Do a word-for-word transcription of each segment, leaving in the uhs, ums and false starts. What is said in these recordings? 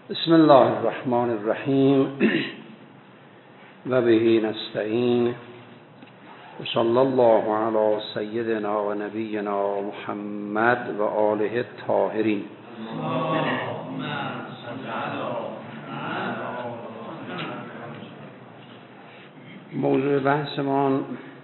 بسم الله الرحمن الرحیم و به نستعین و صلی الله علی سیدنا و نبینا محمد و آله الطاهرین. موضوع بحثمان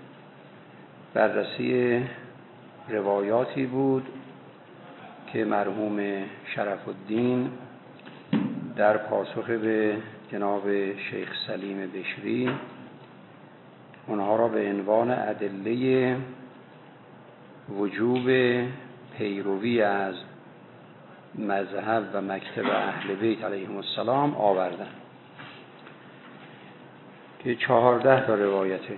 بررسی روایاتی بود که مرحوم شرف الدین در پاسخ به جناب شیخ سلیم بشری اونها را به عنوان ادله وجوب پیروی از مذهب و مکتب اهل بیت علیهم السلام آوردن که چهارده تا روایته.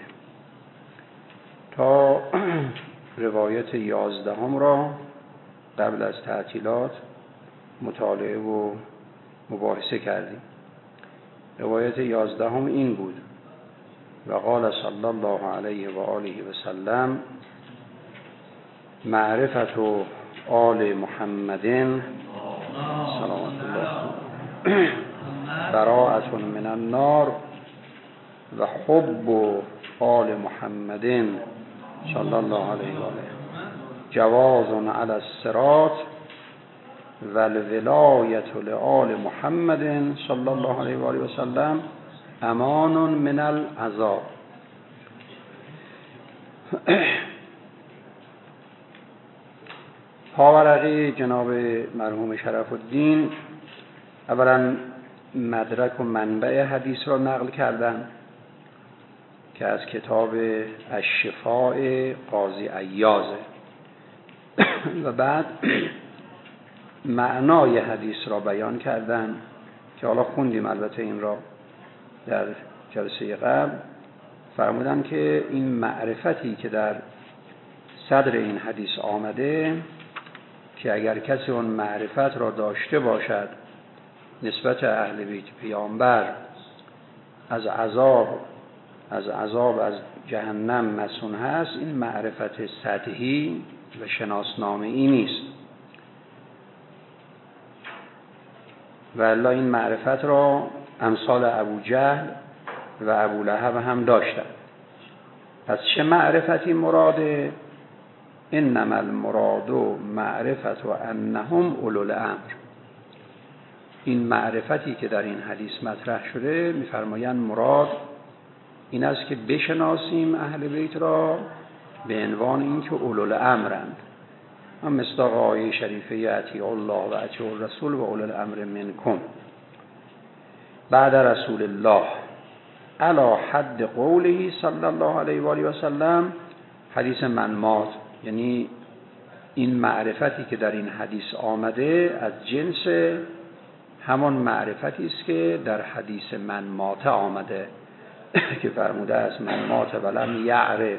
تا روایت یازدهم را قبل از تعطیلات مطالعه و مباحثه کردیم. روایت یازدهم این بود: و قال صلی الله علیه و آله و سلم معرفت آل محمد صلوات الله براءة من النار و حب آل محمد صلی الله علیه و آله جواز علی الصراط و الولایت لآل محمد صلی الله علیه و آله و سلم امان من العذاب. پاورقی جناب مرحوم شرف الدین اولا مدرک و منبع حدیث را نقل کردن که از کتاب الشفاء قاضی عیاضه و بعد معنای حدیث را بیان کردن که حالا خوندیم البته این را در جلسه قبل. فرمودن که این معرفتی که در صدر این حدیث آمده که اگر کسی اون معرفت را داشته باشد نسبت اهل بیت پیامبر از عذاب از عذاب از جهنم مسئول هست، این معرفت سطحی و شناسنامه‌ای نیست، و الا این معرفت را امثال ابو جهل و ابو لهب هم داشتن. پس چه معرفتی مراده؟ انما المراد معرفت و انهم اولو الامر. این معرفتی که در این حدیث مطرح شده میفرمایند مراد این است که بشناسیم اهل بیت را به عنوان اینکه اولو الامرند. هم مصداق آیه شریفه اطیعوا الله و اطیعوا الرسول و اولو الامر منکم بعد رسول الله علی حد قوله صلی الله علیه و آله و سلم حدیث منمات. یعنی این معرفتی که در این حدیث آمده از جنس همان معرفتی است که در حدیث منمات آمده که فرموده است منمات ولم یعرف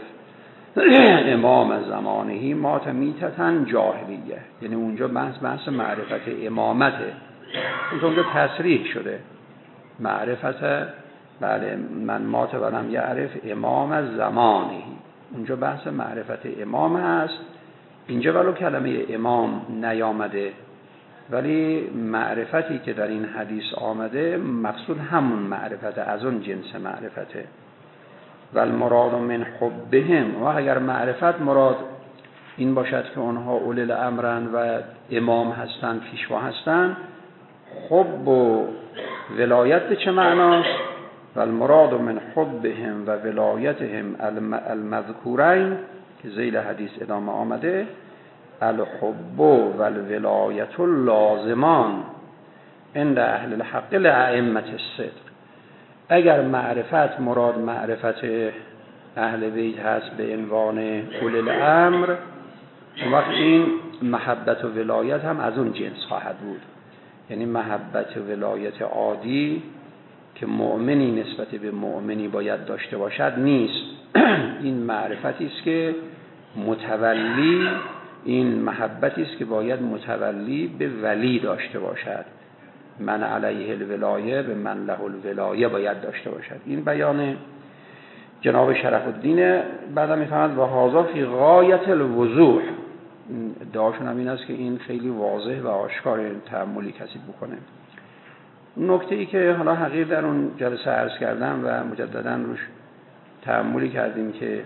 امام زمانهی مات میتتن جاهلیه. یعنی اونجا بحث بحث معرفت امامته، اونجا تصریح شده معرفت بله من مات ولم یعرف امام زمانهی، اونجا بحث معرفت امام هست. اینجا ولو کلمه امام نیامده ولی معرفتی که در این حدیث آمده مقصود همون معرفت، از اون جنس معرفته. و المراد من حبهم، و اگر معرفت مراد این باشد که اونها اولی الامرن و امام هستند، پیشوا هستند، حب و ولایت به چه معناست؟ و المراد من حبهم و ولایتهم المذکورین که ذیل حدیث ادامه آمده الحب و الولایت لازمان عند اهل الحق لائمه الصدق. اگر معرفت مراد معرفت اهل بیت هست به عنوان اولی الامر، وقت این محبت و ولایت هم از اون جنس خواهد بود. یعنی محبت و ولایت عادی که مؤمنی نسبت به مؤمنی باید داشته باشد نیست. این معرفتی است که متولی، این محبتی است که باید متولی به ولی داشته باشد. من علیه الولایه به من له الولایه باید داشته باشد. این بیان جناب شرف الدین. بعدا میفهمد و هذا فی غایت الوضوح. ادعاشون هم این است که این خیلی واضح و آشکار، تأملی کسی بکنه. نکته ای که حالا حقیقت در اون جلسه عرض کردم و مجددا روش تأملی کردیم که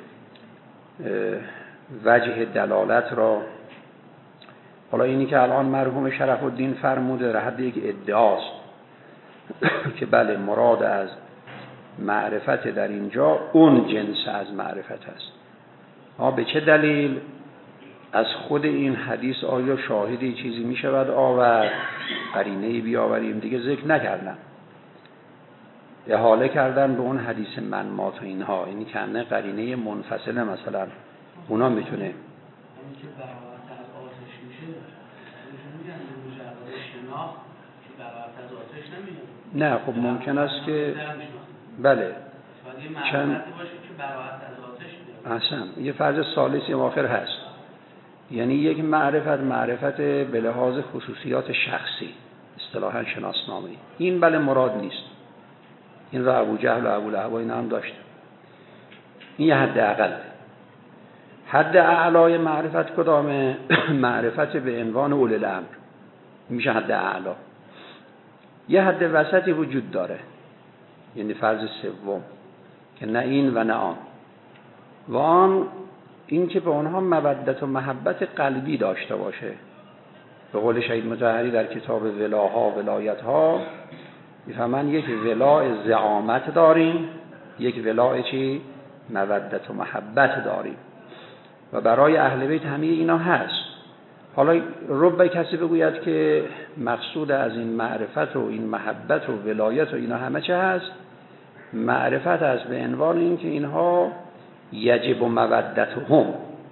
وجه دلالت را، حالا اینی که الان مرحوم شرف الدین فرموده در حد یک ادعاست که بله مراد از معرفت در اینجا اون جنس از معرفت است. ها به چه دلیل؟ از خود این حدیث آیا شاهدی چیزی می شود آورد؟ قرینه‌ای بیاوریم؟ دیگه ذکر نکردن، احاله کردن به اون حدیث منمات و اینها، اینی که نه قرینه منفصله مثلا اونا میتونه نه. خب ممکن است که بله چند اصلا یه فرض ثالثی آخر هست، یعنی یک معرفت معرفت به لحاظ خصوصیات شخصی اصطلاحاً شناسنامه‌ای، این بله مراد نیست. این را ابو جهل و ابو لهب اینا هم داشتن. این یه حد اقل. حد اعلای معرفت کدامه؟ معرفت به عنوان اولی الامر میشه حد اعلا. یه حد وسطی وجود داره، یعنی فرض سوم که نه این و نه آن. و آن این که به اونها مودت و محبت قلبی داشته باشه. به قول شهید مطهری در کتاب ولاها ولایتها میفهمن یک ولاء زعامت داریم، یک ولاء چی؟ مودت و محبت داریم و برای اهل بیت همه اینا هست. حالا رب کسی بگوید که مقصود از این معرفت و این محبت و ولایت و اینا همه چه هست؟ معرفت است به عنوان این که اینها یجب و مودتهم،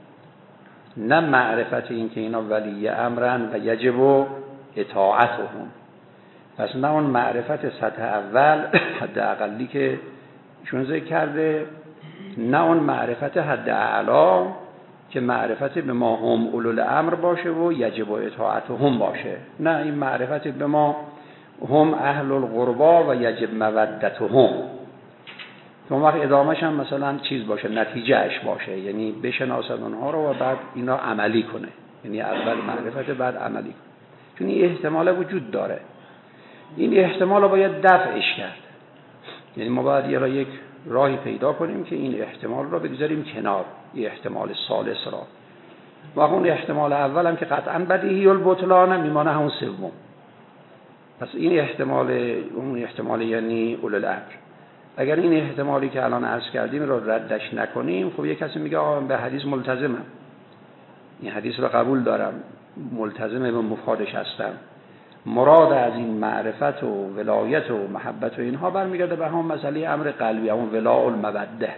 نه معرفت این که اینا ولی امرن و یجب و اطاعتهم. پس نه اون معرفت سطح اول حد اقلی که چون ذکر کرده، نه اون معرفت حد اعلا که معرفت به ما هم اولو الامر باشه و یجب و اطاعتهم باشه. نه، این معرفت به ما هم اهل القربا و یجب مودتهم. اون وقت ادامهش هم مثلا چیز باشه، نتیجهش باشه، یعنی بشناسد اونها رو و بعد اینا عملی کنه، یعنی اول معرفت بعد عملی کنه. چون این احتمال وجود داره، این احتمال رو باید دفعش کرد. یعنی ما باید یه را یک راهی پیدا کنیم که این احتمال رو بگذاریم کنار، این احتمال ثالث را. و اون احتمال اول هم که قطعاً بدیهی البطلان میمانه همون سوم. پس این احتمال، اون احتمال یعنی اولو الامر. اگر این احتمالی که الان عرض کردیم رو ردش نکنیم، خب یک کسی میگه آقا به حدیث ملتزمم، این حدیث رو قبول دارم، ملتزم به مفادش هستم، مراد از این معرفت و ولایت و محبت و اینها برمیگرده به هم مسئله امر قلبی، همون ولاء الموده.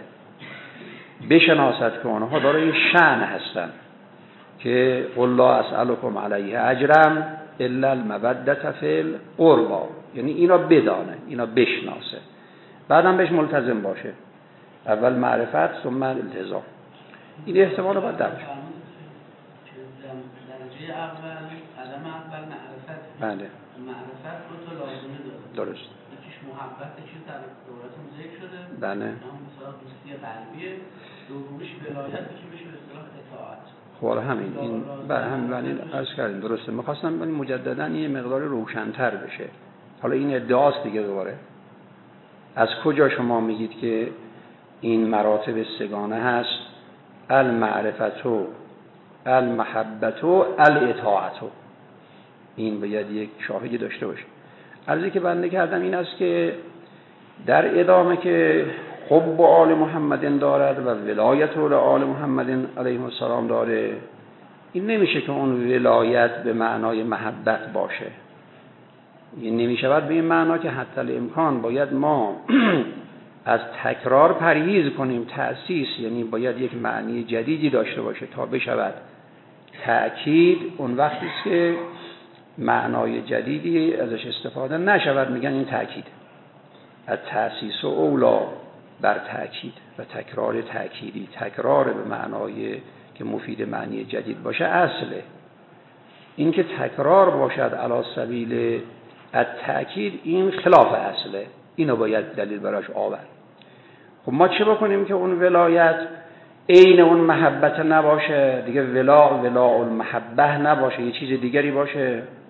بشناسد که اونها دارای شأن هستن که قل لا اسألكم علیه اجرم الا المودة فی القربى، یعنی اینا بدانه، اینا بشناسه، بعدم بهش ملتزم باشه. اول معرفت ثم التزام. این احتمال رو باید در درجه اول قدم اول معرفت. بله. معرفت رو تو لازمه داره. درست. یکیش محبت، یکیش در دورتون ذکر شده. بله. اون مثلا دوستی قلبیه، دومیش ولایت که میشه به اصطلاح اطاعت. خب همین این بله همین بله عرض کردیم درسته. می‌خواستم ولی مجددا یه مقدار روشن‌تر بشه. حالا این ادعاست دیگه دوباره. از کجا شما میگید که این مراتب سگانه هست؟ المعرفت و المحبت و الاطاعت. این باید یک شاهدی داشته باشه. عرضی که بنده کردم این است که در ادامه که حب آل محمد دارد و ولایت آل محمد علیه السلام داره، این نمیشه که اون ولایت به معنای محبت باشه. این نمیشود به این معنا که حتی الامکان باید ما از تکرار پرهیز کنیم. تأسیس یعنی باید یک معنی جدیدی داشته باشه تا بشود تأکید. اون وقتی است که معنای جدیدی ازش استفاده نشود میگن این تأکید. از تأسیس و اولا بر تأکید و تکرار تأکیدی، تکرار به معنای که مفید معنی جدید باشه اصله. این که تکرار باشد علی سبیل التأکید این خلاف اصله، اینو باید دلیل براش آورد. خب ما چه بکنیم که اون ولایت عین اون محبت نباشه دیگه، ولا ولا المحبه نباشه، یه چیز دیگری باشه؟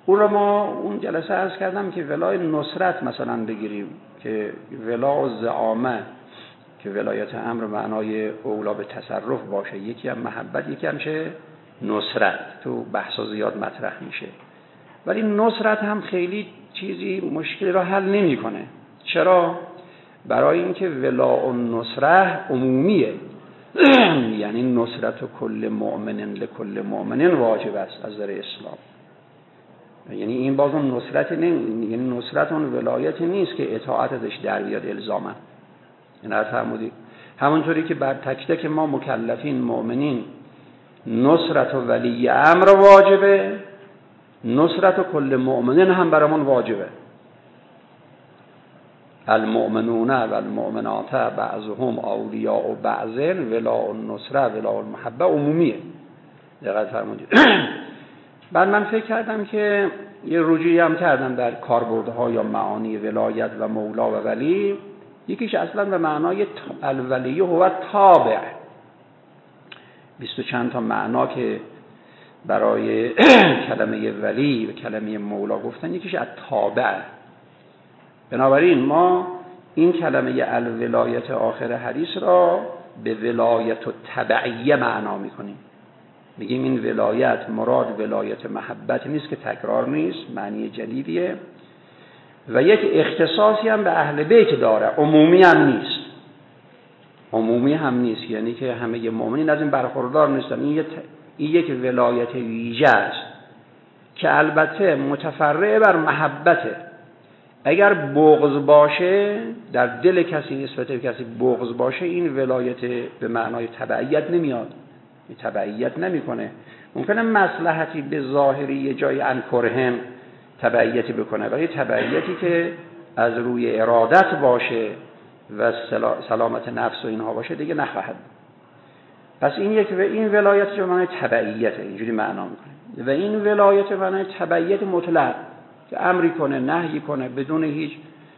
اون رو ما اون جلسه عرض کردم که ولای نصرت مثلا بگیریم که ولا و زعامه که ولایت امر معنای اولا به تصرف باشه، یکی هم محبت، یکی هم چه نصرت، تو بحثا زیاد مطرح میشه. ولی نصرت هم خیلی چیزی مشکلی را حل نمیکنه. چرا؟ برای اینکه ولا و نصره عمومیه یعنی نصرت و کل مؤمن لکل مؤمن واجب است از نظر اسلام. یعنی این باز اون نصرت نه، یعنی نصرت اون ولایت نیست که اطاعت ازش در بیاد الزاما. این از فرمودی همونطوری که بر تک تک ما مکلفین مؤمنین نصرت و ولی امر واجبه، نصرت و کل مؤمنین هم برامون واجبه. المؤمنون و المؤمنات بعضهم اولیاء و بعض، ولا النصره ولا المحبه عمومیه. دقت فرمودید. بعد من فکر کردم که یه رجوعی هم کردم در کاربردها یا معانی ولایت و مولا و ولی. یکیش اصلا به معنای الولی هو تابع، بیست و چند تا معنا که برای کلمه ولی و کلمه مولا گفتن، یکیش از تابع. بنابراین ما این کلمه الولایت آخر حدیث را به ولایت و تبعیه معنا میکنیم. میگیم این ولایت مراد ولایت محبت نیست که تکرار نیست، معنی جدیدیه و یک اختصاصی هم به اهل بیت داره، عمومی هم نیست. عمومی هم نیست یعنی که همه مؤمنین از این برخوردار نیستن. این, ت... این یک ولایت ویژه است که البته متفرع بر محبته. اگر بغض باشه در دل کسی نسبت به کسی بغض باشه، این ولایت به معنای تبعیت نمیاد، این تبعیت نمیکنه. ممکنه مصلحتی به ظاهری یه جای انکرهم تبعیتی بکنه، ولی تبعیتی که از روی ارادت باشه و سلامت نفس و اینها باشه دیگه نخواهد. پس این یک و این ولایت به معنای تبعیت اینجوری معنا میکنه و این ولایت به معنای تبعیت مطلق که امری کنه نهی کنه بدون هیچ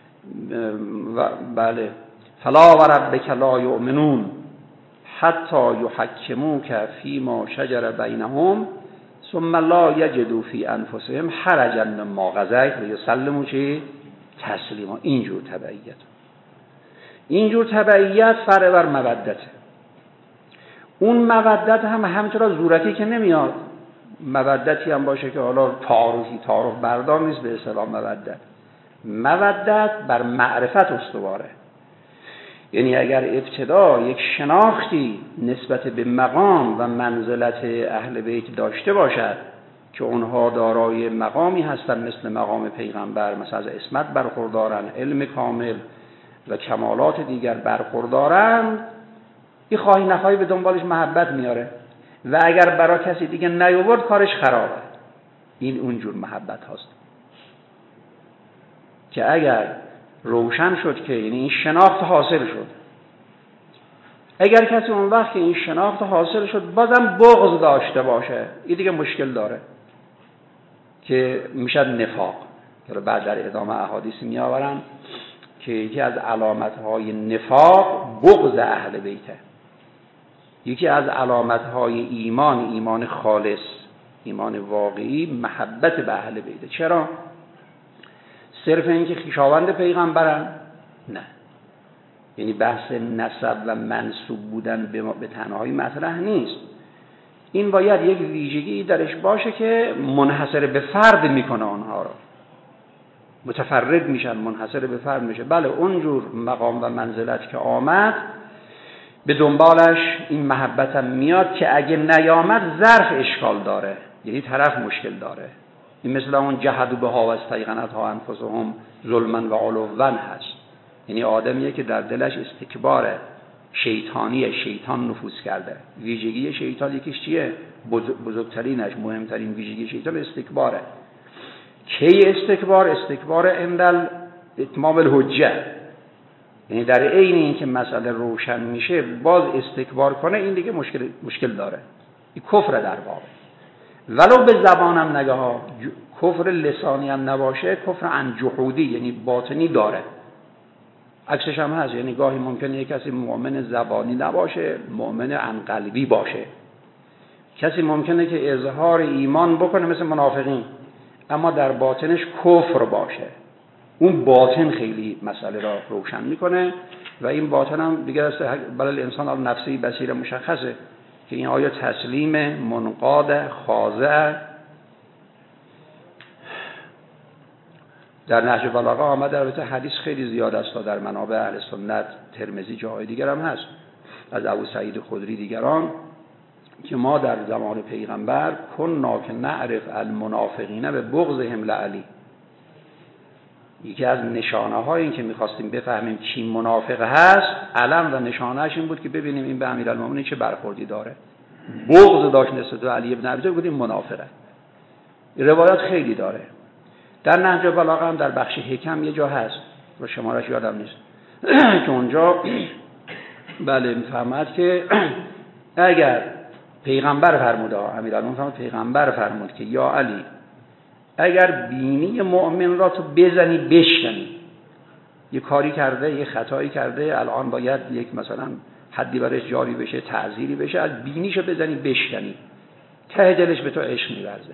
بله فلا و ربک لا یؤمنون حتی یحکموک فیما شجر بینهم ثم لا یجدوا فی انفسهم حرجا مما قضیت و یسلموا چی تسلیما. اینجور تبعیت اینجور تبعیت فرع بر مودته. اون مودت هم همینطور زورکی که نمیاد، مودتی هم باشه که حالا تعارفی تعارف بردار نیست به اصطلاح مودت. مودت بر معرفت استواره. یعنی اگر ابتدا یک شناختی نسبت به مقام و منزلت اهل بیت داشته باشد که اونها دارای مقامی هستند مثل مقام پیغمبر، مثلا از عصمت برخوردارن، علم کامل و کمالات دیگر برخوردارن، این خواهی نخواهی به دنبالش محبت میاره و اگر برای کسی دیگه نیاورد کارش خرابه. این اونجور محبت هاست که اگر روشن شد که یعنی این شناخت حاصل شد، اگر کسی اون وقت که این شناخت حاصل شد بازم بغض داشته باشه، این دیگه مشکل داره که میشد نفاق. که بعد در ادامه احادیث می آورن که یکی از علامت‌های نفاق بغض اهل بیته. یکی از علامت‌های ایمان، ایمان خالص، ایمان واقعی، محبت به اهل بیته. چرا؟ صرف اینکه خویشاوند پیغمبرن؟ نه. یعنی بحث نسب و منسوب بودن به تنهایی مطرح نیست. این باید یک ویژگی درش باشه که منحصر به فرد میکنه آنها رو. متفرد میشن، منحصر به فرد میشه. بله اونجور مقام و منزلت که آمد به دنبالش این محبت هم میاد که اگه نیامد ظرف اشکال داره، یعنی طرف مشکل داره. این مثل اون جهدوا بها و استیقنتها انفسهم ظلما و علوا هست. یعنی آدمیه که در دلش استکبار شیطانیه، شیطان نفوذ کرده. ویژگی شیطان یکیش چیه؟ بزرگترینش، مهمترین ویژگی شیطان استکباره. کی استکبار؟ استکبار عند اتمام الحجه. یعنی در عین این که مسئله روشن میشه باز استکبار کنه، این دیگه مشکل مشکل داره. این کفر در واقع. ولو به زبانم نگه ها، کفر لسانی هم نباشه، کفر عن جحودی یعنی باطنی داره. عکسش هم هست، یعنی گاهی ممکنه یک کسی مؤمن زبانی نباشه، مؤمن عن قلبی باشه. کسی ممکنه که اظهار ایمان بکنه مثل منافقین، اما در باطنش کفر باشه. اون باطن خیلی مسئله را روشن میکنه و این باطن هم دیگه است برای انسان al نفسی بصیر مشخصه که این آیا تسلیم، منقاد، خاضع. در نهج البلاغه آمده، البته حدیث خیلی زیاد است در منابع اهل سنت، ترمذی، جاهای دیگر هم هست از ابو سعید خدری دیگران، که ما در زمان پیغمبر کنا که نعرف المنافقین به بغضهم لعلی. یکی از نشانه های این که میخواستیم بفهمیم کی منافق هست، علم و نشانهش این بود که ببینیم این به امیرالمومنین چه برخوردی داره. بغض داشت نسبت به علی ابن ابی طالب، گفتیم منافقه. روایات خیلی داره. در نهج البلاغه هم در بخش حکم یه جا هست و شمارش یادم نیست که اونجا بله میفهمد که اگر پیغمبر فرموده، امیرالمومنین پیغمبر فرمود که یا علی اگر بینی مؤمن را تو بزنی بشکنی، یه کاری کرده، یه خطایی کرده، الان باید یک مثلا حدی برش جاری بشه، تعزیری بشه، از بینیشو بزنی بشکنی، ته دلش به تو عشق می‌ورزه.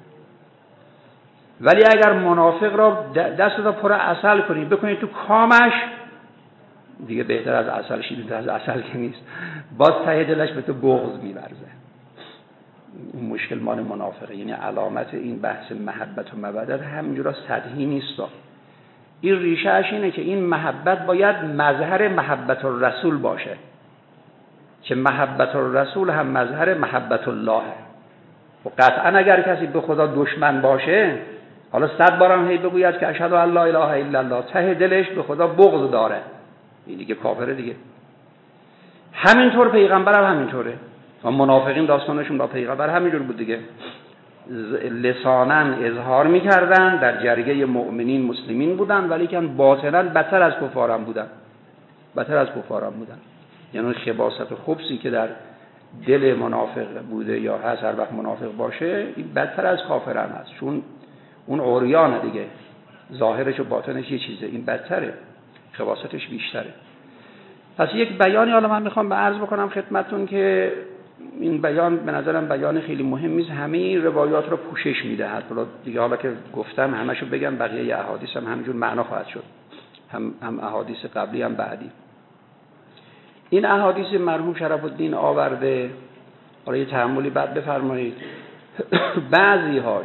ولی اگر منافق را دست را پر عسل کنی، بکنی تو کامش، دیگه بهتر از عسل شیرین از عسل که نیست، باز ته دلش به تو بغض می‌ورزه. این مشکل مال منافقه. یعنی علامت این بحث محبت و مودت همینجورا سطحی نیست. این ریشه‌اش اینه که این محبت باید مظهر محبت الرسول باشه، که محبت الرسول هم مظهر محبت الله. و قطعا اگر کسی به خدا دشمن باشه، حالا صد بارم هی بگوید که اشهد ان لا اله الا الله، ته دلش به خدا بغض داره، این دیگه کافره دیگه. همینطور پیغمبر هم همینطوره و منافقین داستانشون با پیغمبر همینجور بود دیگه. لساناً اظهار میکردن، در جرگه مؤمنین مسلمین بودن، ولی که باطناً بدتر از کفارم بودن، بدتر از کفارم بودن. یعنی خباثت و خبثی که در دل منافق بوده یا هست، هر وقت منافق باشه، این بدتر از کافرم هست، چون اون عریانه دیگه، ظاهرش و باطنش یه چیزه، این بدتره، خباثتش بیشتره. پس یک بیانی حالا من میخوام به عرض بکنم خدمتتون که این بیان به نظرم بیان خیلی مهمی است، همه روایات رو پوشش میدهد. دیگه حالا که گفتم همشو بگم، بقیه احادیث هم همینجور معنا خواهد شد، هم هم احادیث قبلی هم بعدی. این احادیث مرحوم شرف الدین آورده، حالا یه تأملی بعد بفرمایید. بعضی هاش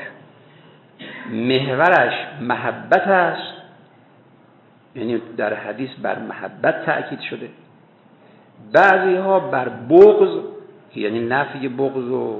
محورش محبت است، یعنی در حدیث بر محبت تأکید شده. بعضی ها بر بغض، یعنی نفی بغض و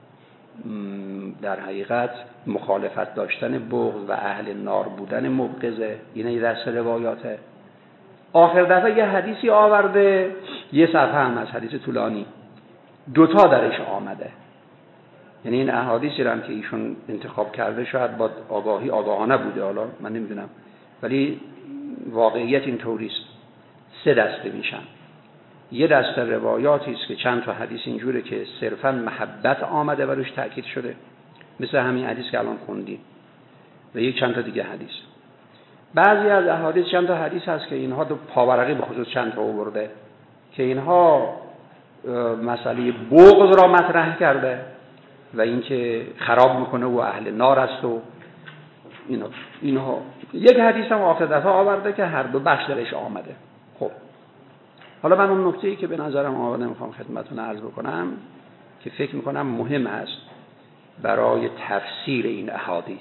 در حقیقت مخالفت داشتن بغض و اهل نار بودن مبغضه. این این دست روایاته. آخر دفعه یه حدیثی آورده، یه صفحه هم از حدیث طولانی، دوتا درش آمده. یعنی این احادیثی هم که ایشون انتخاب کرده شاید با آگاهی آگاهانه بوده، حالا من نمیدونم، ولی واقعیت این طوریست. سه دسته میشن. یه دسته روایاتی است که چند تا حدیث اینجوره که صرفا محبت آمده و روش تاکید شده، مثل همین حدیث که الان خوندیم، و یک چند تا دیگه حدیث. بعضی از احادیث چند تا حدیث هست که اینها دو پاورقی به خصوص چند تا آورده که اینها مسئله بغض را مطرح کرده و اینکه خراب میکنه و اهل نار است و اینا اینها. یک حدیث هم آخر دفعه آورده که هر دو بخش درش آمده. خب حالا من اون نکته‌ای که به نظرم آمده میخوام خدمتتون عرض بکنم که فکر میکنم مهم است برای تفسیر این احادیث،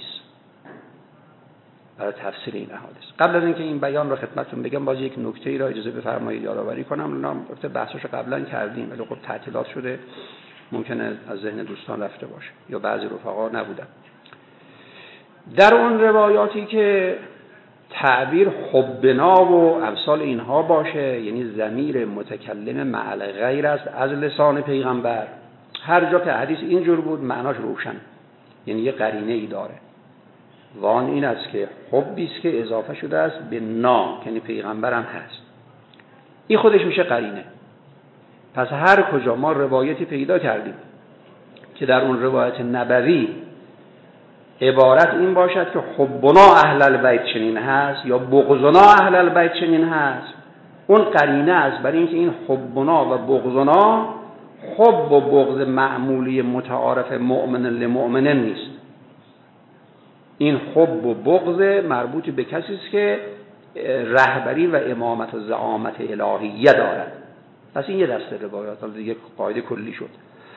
برای تفسیر این احادیث. قبل از اینکه این بیان رو خدمتتون بگم، باز یک نکته‌ای را اجازه بفرمایید یادآوری کنم. البته بحثش قبلا کردیم ولی خب تعطیلات شده، ممکنه از ذهن دوستان رفته باشه یا بعضی رفقا نبودن. در اون روایاتی که تعبیر حبنا و امثال اینها باشه، یعنی ضمیر متکلم مع الغیر است از لسان پیغمبر، هر جا که حدیث اینجور بود معناش روشن، یعنی یه قرینه ای داره. وان این است که حبی است که اضافه شده است به نا، یعنی پیغمبرم هست، این خودش میشه قرینه. پس هر کجا ما روایتی پیدا کردیم که در اون روایت نبوی عبارت این باشد که حبنا اهل البیت چنین هست یا بغضنا اهل البیت چنین هست، اون قرینه است برای اینکه این حبنا و بغضنا حب و بغض معمولی متعارف مؤمن لمؤمن نیست. این حب و بغض مربوط به کسی است که رهبری و امامت و زعامت الهیه دارد. پس این یه دسته روایات، حالا دیگه قاعده کلی شد.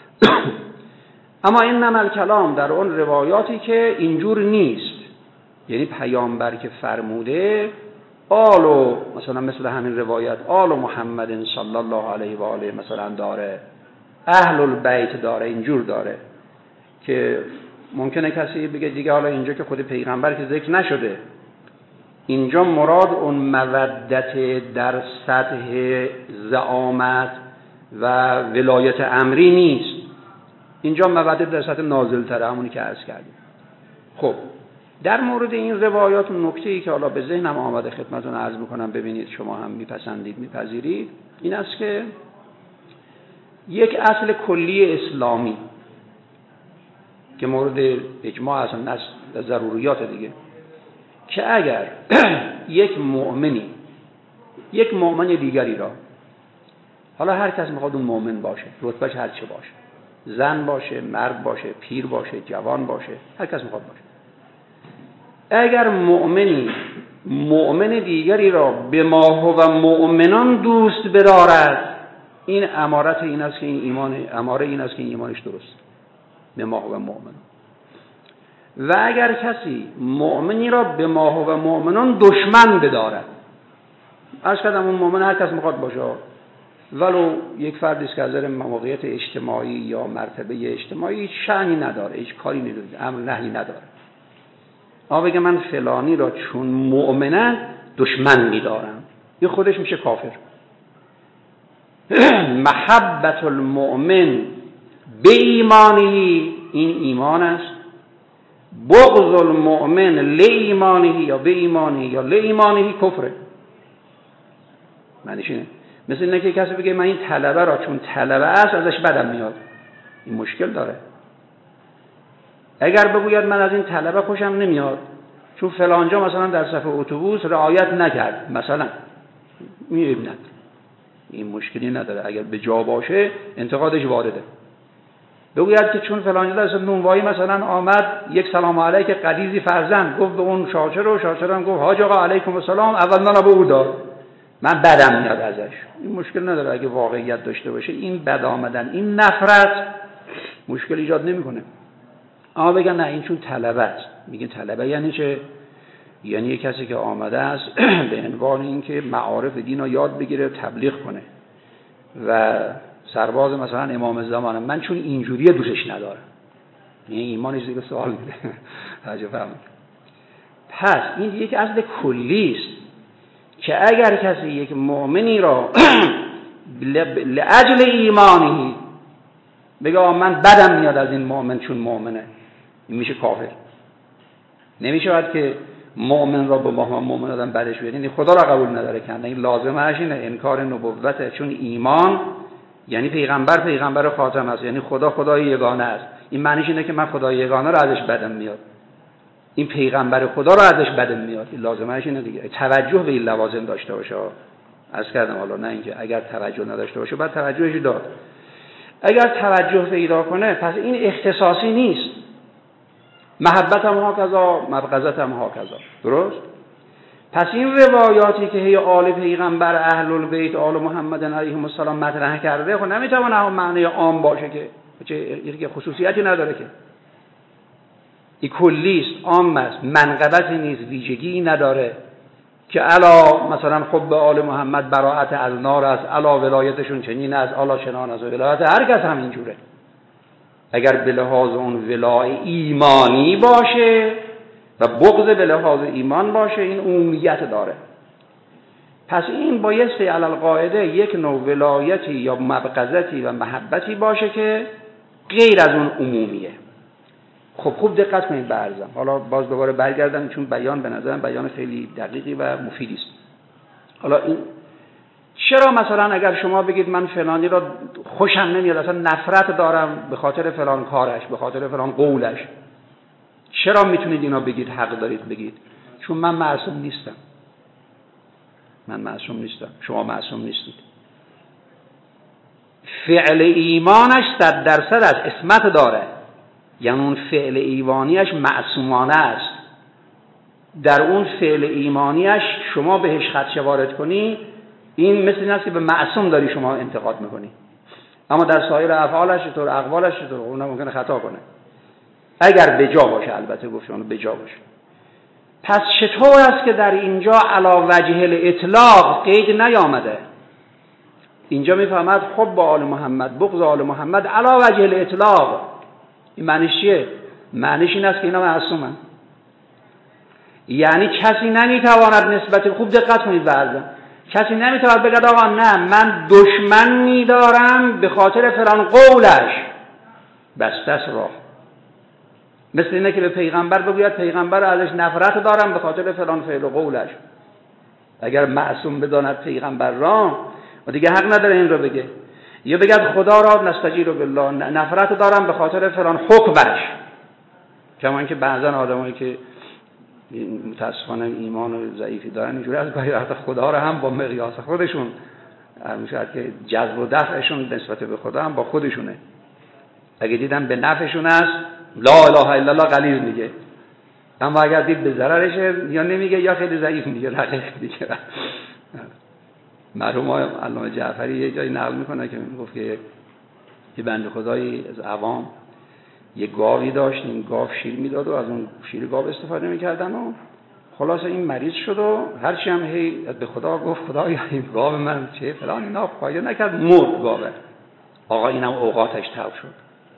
اما این نمل کلام در اون روایاتی که اینجور نیست، یعنی پیامبر که فرموده آل و مثلا مثل همین روایت آل محمد صلی الله علیه و آله مثلا داره، اهل البیت داره، اینجور داره که ممکنه کسی بگه دیگه حالا اینجا که خود پیغمبر که ذکر نشده، اینجا مراد اون مودت در سطح زعامت و ولایت امری نیست، اینجا مودت در سطح نازل تره، همونی که عرض کردیم. خب در مورد این روایات نکته‌ای که حالا به ذهنم آمده خدمتتون عرض میکنم، ببینید شما هم میپسندید میپذیرید، این است که یک اصل کلی اسلامی که مورد اجماع اصلا از ضروریات دیگه، که اگر یک مؤمنی یک مؤمن دیگری را، حالا هر کس میخواد اون مؤمن باشه، رتبهش هر چه باشه، زن باشه، مرد باشه، پیر باشه، جوان باشه، هر کس میخواد باشه، اگر مؤمنی مؤمن دیگری را به ما و مؤمنان دوست بدارد، این امارت این است که این ایمان اماره این است که این ایمانش درست به ما و مؤمن. و اگر کسی مؤمنی را به ما و مؤمنان دشمن بدارد، عرض کردم اون مؤمن هر کس میخواد باشه، ولو یک فردی است که از نظر موقعیت اجتماعی یا مرتبه اجتماعی هیچ شأنی نداره، هیچ کاری نداره، امر نهی نداره، اما بگه من فلانی را چون مؤمنه دشمن می‌دارم، یه خودش میشه کافر. محبت المؤمن به ایمانی، این ایمان است. بغض المؤمن لایمانه یا به ایمانه یا لایمانه کفره. معنیش اینه، مثل اینه که کسی بگه من این طلبه را چون طلبه است ازش بدم میاد، این مشکل داره. اگر بگوید من از این طلبه خوشم نمیاد چون فلانجا مثلا در صف اتوبوس رعایت نکرد مثلا، میبینید این مشکلی نداره، اگر به جا باشه انتقادش وارده. بگوید که چون فلانجا در صف نونوایی مثلا آمد یک سلام علیک قدیزی فرزند گفت به اون شاچر و شاچر هم گفت حاج آقا علیکم السلام، اول نانا به او داد، من بدم میاد ازش، این مشکل نداره اگه واقعیت داشته باشه. این بد آمدن، این نفرت مشکل ایجاد نمیکنه. اما بگن نه این چون طلبه است، میگن طلبه یعنی چه؟ یعنی یک کسی که آمده است به عنوان اینکه معارف دین رو یاد بگیره تبلیغ کنه و سرباز مثلا امام زمانه، من چون اینجوریه دوستش ندارم، این ایمانش دیگه سوال میده. پس این یک اصل کلی است که اگر کسی یک مؤمنی را لاجل ایمانی بگه من بدم میاد از این مؤمن چون مؤمنه، این میشه کافر. نمیشه که مؤمن را به مؤمن آدم بدش بیاد، یعنی خدا را قبول نداره کنه، این لازمه اینه انکار نبوته، چون ایمان یعنی پیغمبر پیغمبر خاتم است، یعنی خدا خدای یگانه است. این معنیش اینه که من خدای یگانه را ازش بدم میاد، این پیغمبر خدا را ازش بدم میاد، این لازمه اینه دیگه. توجه به این لوازم داشته باشه. عرض کردم حالا نه اینکه اگر توجه نداشته باشه بعد توجهش داد، اگر توجه پیدا کنه پس این اختصاصی نیست. محبت هم ها کذا، مبغضت هم ها کذا، درست؟ پس این روایاتی که هی آل پیغمبر اهل البیت آل محمد علیهم السلام مطرح کرده، خب نمیتونه هم معنی عام باشه که چه خصوصیتی نداره، که این کلی است، عام است، منقبتی نیست، ویژگی نداره که الا مثلا خب آل محمد براءت از نار است، الا ولایتشون چنین است، الا چنان است. ولایت هر کس هم اینجوره. اگر به لحاظ اون ولای ایمانی باشه و بغض به لحاظ ایمان باشه، این عمومیت داره. پس این بایستی علی القاعده یک نوع ولایتی یا مبغضتی و محبتی باشه که غیر از اون عمومیه. خب خوب دقت کنید برزم. حالا باز دوباره برگردم چون بیان به نظرم بیان خیلی دقیقی و مفیدی است. حالا این چرا مثلا اگر شما بگید من فلانی را خوشم نمیاد، اصلا نفرت دارم به خاطر فلان کارش، به خاطر فلان قولش، چرا میتونید اینا بگید؟ حق دارید بگید. چون من معصوم نیستم. من معصوم نیستم، شما معصوم نیستید. فعل ایمانش صد درصد از عصمت داره، یعنی اون فعل ایمانیش معصومانه است. در اون فعل ایمانیش شما بهش خدشه وارد کنی، این مثل این است که به معصوم داری شما انتقاد میکنی. اما در سایر افعالش چطور، اقوالش چطور، اون ممکنه خطا کنه اگر به جا باشه. البته گفتم به جا باشه. پس چطور است که در اینجا علی وجه الاطلاق قید نیامده؟ اینجا میفهمد خب با آل محمد، بغض آل محمد علی وجه الاطلاق. این معنیش چیه؟ معنیش این است که اینا معصومن. یعنی کسی نمیتواند نسبت، خوب دقت کنید بعضا، کسی نمیتواند بگه آقا نه من دشمن میدارم به خاطر فلان قولش، بسته است راه. مثل اینه که به پیغمبر بگوید پیغمبر ازش نفرت دارم به خاطر فلان فعل و قولش. اگر معصوم بداند پیغمبر را و دیگه حق نداره این رو بگه. یا بگید خدا را نستجیر بالله، نفرت دارم به خاطر فلان حکمش. کما اینکه بعضا آدمایی که متاسفانه ایمان ضعیفی دارن اینجوری از گاهی وقتا خدا را هم با مقیاس خودشون، میشه که جذب و دفعشون نسبت به خدا هم با خودشونه. اگه دیدن به نفعشون است لا اله الا الله غلیظ میگه، اما اگر دید به ضررشه یا نمیگه یا خیلی ضعیف میگه، رقیق دیگه. مرحوم علامه جعفری یه جایی نقل میکنه که میگفت که یه بنده خدایی از عوام یه گاوی داشت، این گاو شیر میداد و از اون شیر گاو استفاده میکردن و خلاص این مریض شد و هرچی هم هی به خدا گفت خدایا این گاو من چه فلان اینا فایده نکرد، مرد گاوه. آقا اینم اوقاتش تلخ شد.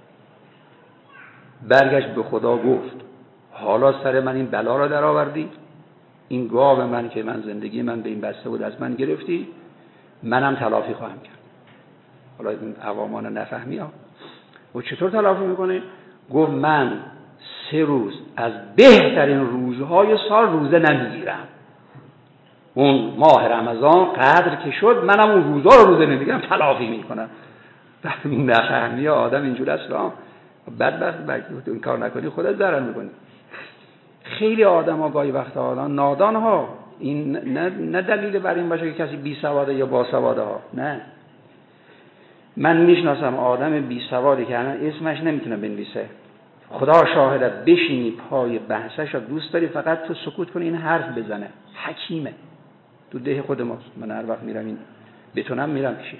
برگشت به خدا گفت حالا سر من این بلا را در آوردی، این گاو من که من زندگی من به این بسته بود از من گرفتی، منم تلافی خواهم کرد. حالا این عوامان نفهمی ها و چطور تلافی میکنه؟ گفت من سه روز از بهترین روزهای سال روزه نمیگیرم. اون ماه رمضان قدر که شد منم اون روزها رو روزه نمیگیرم، تلافی میکنم. نفهمی آدم اینجور است. بدبخت بلکه این کار نکنی خودت ضرر میکنی. خیلی آدم ها گاهی وقتا آدم نادان ها، این نه, نه دلیل بر این باشه که کسی بی سواده یا با سواده ها، نه. من میشناسم آدم بی سوادی که الان اسمش نمیتونه بنویسه، خدا شاهده بشینی پای بحثش دوست داری فقط تو سکوت کنی این حرف بزنه، حکیمه. تو ده خود ماست. من هر وقت میرم این بتونم میرم پیشش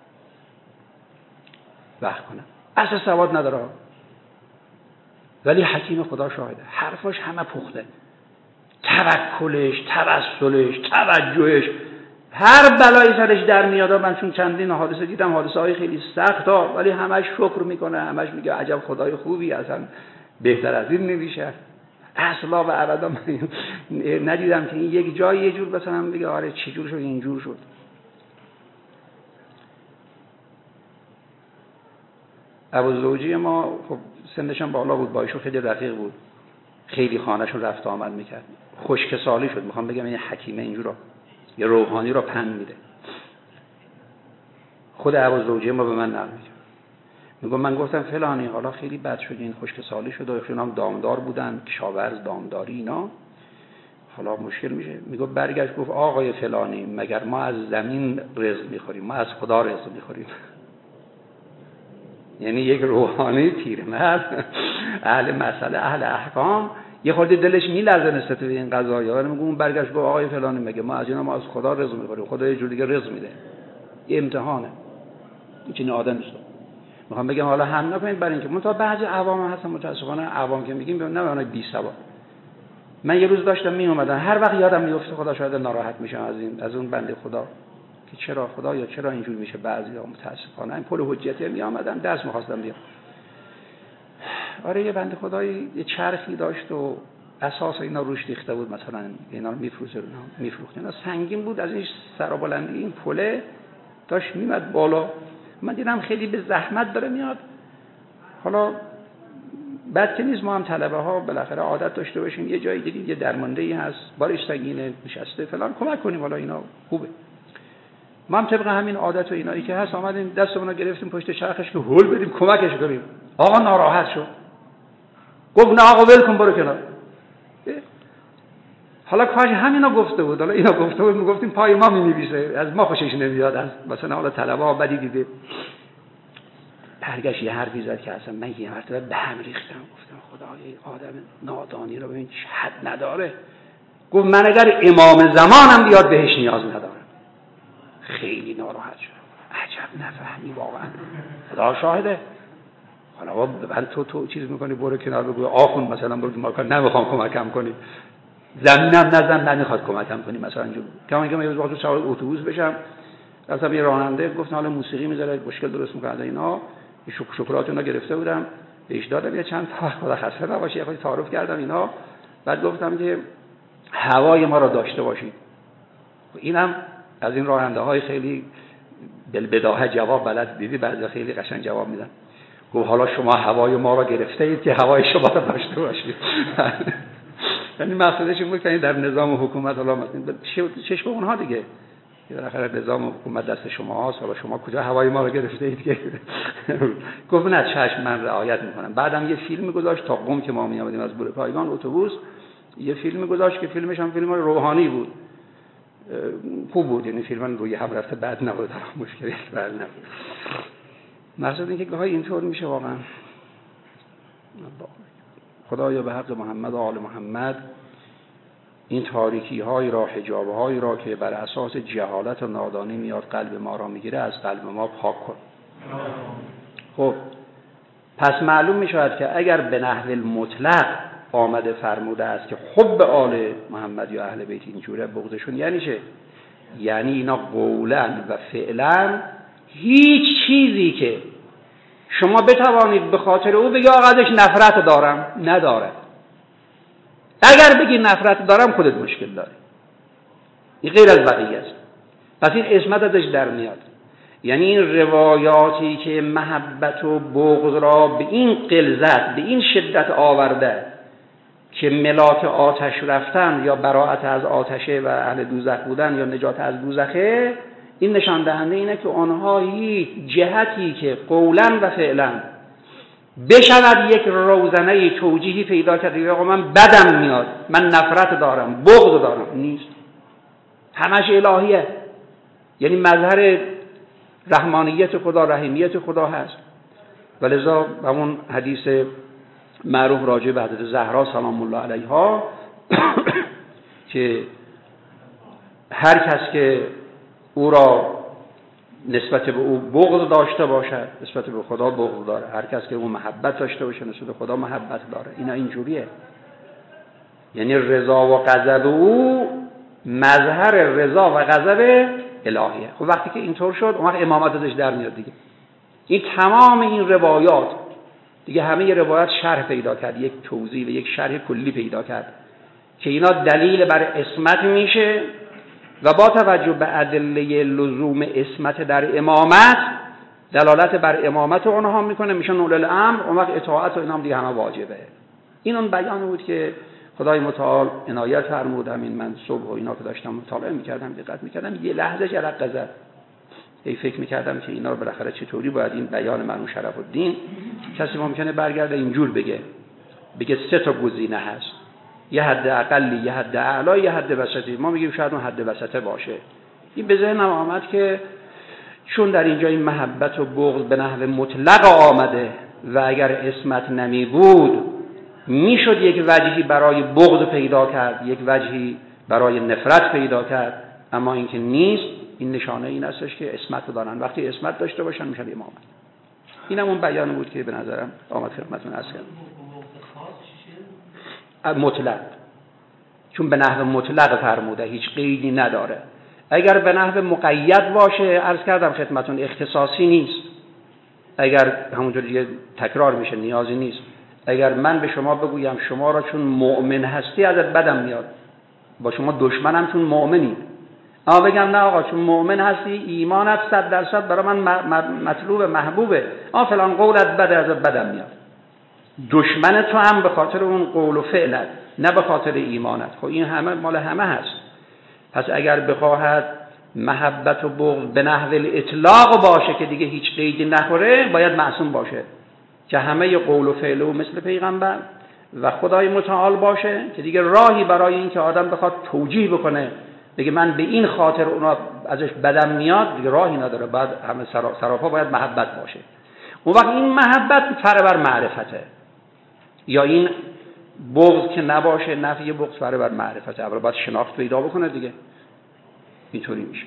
وقت کنم، اصلا سواد نداره ولی حکیم، خدا شاهده حرفاش همه پخته، توکلش، توسلش، توجهش، هر بلایی سرش در میاد. من چون چندین حادثه دیدم، حادثه های خیلی سخت ها، ولی همش شکر میکنه، همش میگه عجب خدای خوبی، اصلا بهتر از این نمیشه. اصلا و ابدا ندیدم که این یک جای یه جور مثلا بگه آره چه جور شد اینجور شد. ابوالزوجی ما خب سنش هم بالا بود، بایشون خیلی رفیق بود، خیلی خانه‌شون رفت آمد میکرد، خشکسالی شد. میخوام بگم این حکیمه اینجورا یه روحانی رو پند میده. خود ابوالزوجی ما به من نقل میگه، میگه من گفتم فلانی حالا خیلی بد شد، این خشکسالی شد و ایشون هم دامدار بودن، کشاورز دامداری اینا، حالا مشکل میشه. میگه برگشت گفت آقای فلانی مگر ما از زمین رزق میخوریم، ما از خدا رزق میخوریم. یعنی یک روحانی پیرمرد اهل مسئله اهل احکام یه خورده دلش میلرزه نسبت به این قضایا. میگه اون برگشت گفت آقای فلانی میگه ما از اینا ما از خدا رزق میخوریم، خدا یه جور دیگه رزق میده. یه امتحانه، این آدم نیست. میخوام بگم حالا هم نکنید برای اینکه منتها بعضی عوام هستن، متاسفانه عوام که میگیم نه اونای بی سواد. من یه روز داشتم می اومدم، هر وقت یادم میفته خدا شاید ناراحت میشم از این از اون بنده خدا که چرا خدا یا چرا اینجور میشه. بعضیا متاسفانه این پل حجتی می اومدم درس می‌خواستم بیام. آره یه بنده خدایی یه چرخی داشت و اساس اینا روش ریخته بود، مثلا اینا رو میفروشه میفروخت، اینا سنگین بود، از این سرابلندی این پله داشت میمد بالا. من دیدم خیلی به زحمت داره میاد. حالا بعد که نیست ما هم طلبه ها بالاخره عادت داشته باشیم یه جایی دیدیم یه درمانده‌ای هست بارش سنگینه نشسته فلان کمک کنیم، حالا اینا خوبه. ما هم طبق همین عادت و اینایی که هست آمدیم دستمون رو گرفتیم پشت چرخش که هول بدیم کمکش کنیم. آقا ناراحت شد، گفت نه آقا ول کن برو کنار. حالا کاش همینا گفته بود، حالا اینا گفته بود میگفتیم پای ما می‌نویسه، از ما خوشش نمیاد، از مثلا حالا طلبه ها بدی دیده. برگشت یه حرفی زد که اصلا من یه مرتبه به هم ریختم، گفتم خدای آدم نادانی رو ببین چه حد نداره. گفت من اگر امام زمانم بیاد بهش نیاز ندارم. خیلی ناراحت شد. عجب نفهمی واقعا، خدا شاهده. حالا من تو تو چیز میکنی برو کنار بگو آخون مثلا برو ما کار نمیخوام کمکم کنی، زمینم نزن نمیخواد کمکم کنی مثلا اینجوری. کما اینکه من یه وقت سوار اتوبوس بشم رفتم یه راننده گفت حالا موسیقی میذاره مشکل درست میکنه اینا، شک شکلات اینا گرفته بودم بهش دادم یه چند تا خدا خسته نباشه یه خورده تعارف کردم اینا، بعد گفتم که هوای ما رو داشته باشید. اینم از این راننده های خیلی بالبداهه جواب بلد دیدی بعضی خیلی قشنگ جواب میدن. گفت حالا شما هوای ما رو گرفته اید که هوای شما رو داشته باشید. یعنی مقصدش این بود که در نظام حکومت حالا چشم اونها دیگه بالاخره نظام حکومت دست شما هاست، حالا شما کجا هوای ما رو گرفته اید که گفت نه چشم من رعایت میکنم. بعدم یه فیلم گذاشت تا قم که ما می آمدیم از بور پایگان اتوبوس، یه فیلم گذاشت که فیلمش هم فیلم روحانی بود، خوب بود، یعنی فیلم روی هم رفته بد نبود، مشکلی بر نبود. مقصد این که گاهی اینطور میشه واقعا. خدایا به حق محمد و آل محمد این تاریکی های را، حجاب های را که بر اساس جهالت و نادانی میاد قلب ما را میگیره از قلب ما پاک کن. خب پس معلوم میشود که اگر به نحو مطلق آمده فرموده است که حب آل محمد یا اهل بیت اینجوره بغضشون یعنی چه؟ یعنی اینا قولا و فعلا هیچ چیزی که شما بتوانید به خاطر او بگی آقا ازش نفرت دارم نداره. اگر بگی نفرت دارم خودت مشکل داری، این غیر از بقیه است. پس این عصمت ازش در میاد. یعنی این روایاتی که محبت و بغض را به این غلظت به این شدت آورده که ملاک آتش رفتن یا براءت از آتشه و اهل دوزخ بودن یا نجات از دوزخه، این نشان دهنده اینه که آنها هیچ جهتی که قولا و فعلا بشود یک روزنه توجیهی پیدا کرده که آقا من بدم میاد، من نفرت دارم، بغض دارم، نیست. همش الهیه. یعنی مظهر رحمانیت خدا، رحیمیت خدا هست. ولذا همون حدیث معروف راجع به حضرت زهرا سلام الله علیها که هر کس که او را نسبت به او بغض داشته باشد نسبت به خدا بغض داره، هر کس که او محبت داشته باشه نسبت به خدا محبت داره. اینا اینجوریه. یعنی رضا و غضب او مظهر رضا و غضب الهیه. خب وقتی که اینطور شد اون وقت امامت ازش در میاد دیگه. این تمام این روایات دیگه همه روایات شرح پیدا کرد، یک توضیح و یک شرح کلی پیدا کرد که اینا دلیل بر عصمت میشه و با توجه به ادله لزوم عصمت در امامت دلالت بر امامت اونها میکنه، میشن اولو الامر، اون وقت اطاعت و اینا هم دیگه همه واجبه. این اون بیان بود که خدای متعال عنایت فرمود. همین من صبح و اینا که داشتم مطالعه میکردم دقت میکردم یه لحظه جرق زد، ای فکر میکردم که اینا رو بالاخره چطوری باید این بیان مرحوم شرف الدین کسی ممکنه برگرده اینجور بگه بگه سه تا گزینه هست، یه حد اقلی، یه حد اعلا، یه حد وسطی. ما میگیم شاید اون حد وسطه باشه. این به ذهنم آمد که چون در اینجا این محبت و بغض به نحو مطلق آمده و اگر عصمت نمی بود میشد یک وجهی برای بغض پیدا کرد، یک وجهی برای نفرت پیدا کرد، اما اینکه نیست. این نشانه این استش که عصمت دارن. وقتی عصمت داشته باشن میشن امامت. اینم اون بیان بود که به نظرم آمد خدمتتون عرض کردم. مطلق، چون به نحو مطلق فرموده هیچ قیدی نداره. اگر به نحو مقید باشه عرض کردم خدمتتون اختصاصی نیست، اگر همونجوری دیگه تکرار میشه نیازی نیست. اگر من به شما بگویم شما را چون مؤمن هستی ازت بدم میاد، با شما دشمنم چون مؤمنی، اما بگم نه آقا چون مؤمن هستی ایمانت صد درصد برای من مطلوب محبوبه، اما فلان قولت بده ازت بدم میاد. دشمن تو هم به خاطر اون قول و فعلت نه به خاطر ایمانت. خب این همه مال همه هست. پس اگر بخواهد محبت و بغض به نحو اطلاق باشه که دیگه هیچ قیدی نخوره باید معصوم باشه که همه قول و فعل او مثل پیغمبر و خدای متعال باشه که دیگه راهی برای این که آدم بخواد توجیه بکنه بگه من به این خاطر اونا ازش بدم میاد دیگه راهی نداره. بعد همه سراپا باید محبت باشه. اون وقت این محبت فرع بر معرفته، یا این بغض که نباشه، نفی بغض برای بر معرفت. اول باید شناخت پیدا بکنه دیگه، اینطوری میشه.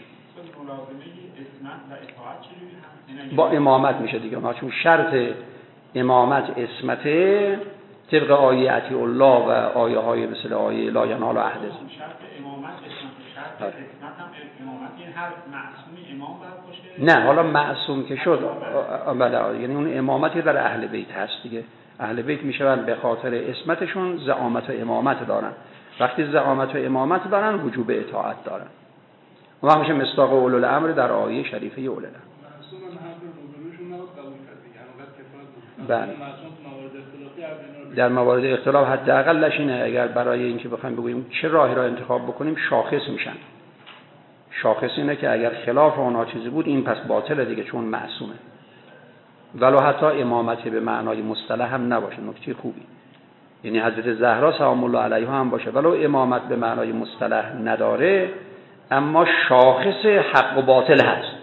با امامت میشه دیگه، ما چون شرط امامت اسمته طبق آیه اطیع الله و آیه های مثل آیه لا ینال عهد. شرط امامت اسمته، شرط اسمت هم امامت، یعنی هر معصومی امام باید باشه. نه حالا معصوم که شد بله، یعنی اون امامتی در اهل بیت هست دیگه. اهل بیت میشون به خاطر اسمتشون زعامت و امامت دارن. وقتی زعامت و امامت دارن وجوب اطاعت دارن. اون میشه مصداق اولو الامر در آیه شریفه اولو الامر. معصوم هم روبروشون نباید قبول کرد دیگه، انقدر کفایت بله. معصوم تو موارد اختلافی در موارد اختلاف حداقلش اینه اگر برای اینکه بخوایم بگوییم چه راهی را انتخاب بکنیم شاخص میشن. شاخص اینه که اگر خلاف اونها چیزی بود این پس باطله دیگه چون معصومه. ولو حتی امامت به معنای مصطلح هم نباشه، نکته خوبی. یعنی حضرت زهرا سلام الله علیها هم باشه ولو امامت به معنای مصطلح نداره، اما شاخص حق و باطل هست.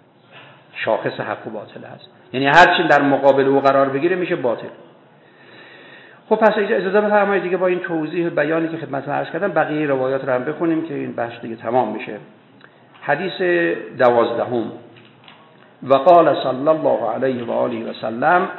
شاخص حق و باطل هست، یعنی هر چی در مقابل او قرار بگیره میشه باطل. خب پس اجازه بفرمایید دیگه با این توضیح بیانی که خدمتتون عرض کردم بقیه روایات رو هم بخونیم که این بحث دیگه تمام میشه. حدیث دوازدهم: و قال صلی الله علیه و آله و سلم